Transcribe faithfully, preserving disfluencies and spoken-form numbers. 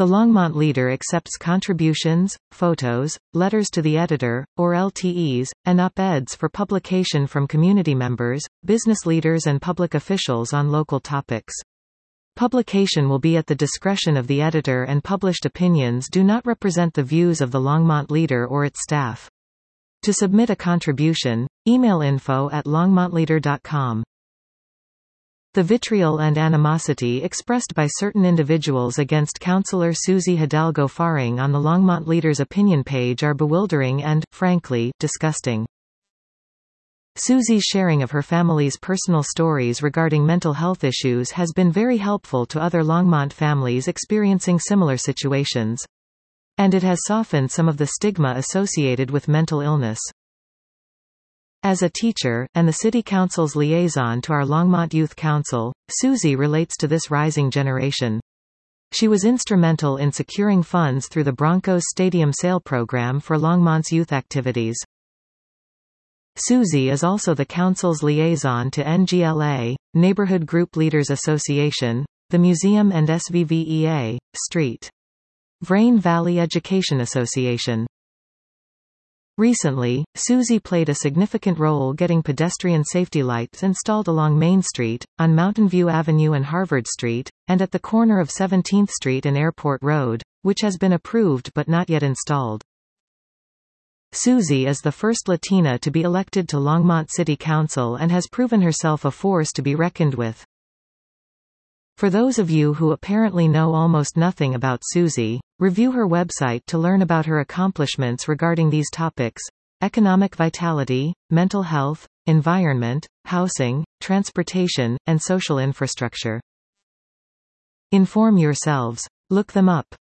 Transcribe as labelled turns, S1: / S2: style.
S1: The Longmont Leader accepts contributions, photos, letters to the editor, or L T Es, and op-eds for publication from community members, business leaders and public officials on local topics. Publication will be at the discretion of the editor, and published opinions do not represent the views of the Longmont Leader or its staff. To submit a contribution, email info at longmontleader dot com. The vitriol and animosity expressed by certain individuals against Councillor Susie Hidalgo Faring on the Longmont Leader's opinion page are bewildering and, frankly, disgusting. Susie's sharing of her family's personal stories regarding mental health issues has been very helpful to other Longmont families experiencing similar situations. And it has softened some of the stigma associated with mental illness. As a teacher, and the City Council's liaison to our Longmont Youth Council, Susie relates to this rising generation. She was instrumental in securing funds through the Broncos Stadium sale program for Longmont's youth activities. Susie is also the Council's liaison to N G L A, Neighborhood Group Leaders Association, the Museum and S V V E A, Street. Vrain Valley Education Association. Recently, Susie played a significant role getting pedestrian safety lights installed along Main Street, on Mountain View Avenue and Harvard Street, and at the corner of seventeenth Street and Airport Road, which has been approved but not yet installed. Susie is the first Latina to be elected to Longmont City Council and has proven herself a force to be reckoned with. For those of you who apparently know almost nothing about Susie, review her website to learn about her accomplishments regarding these topics: economic vitality, mental health, environment, housing, transportation, and social infrastructure. Inform yourselves. Look them up.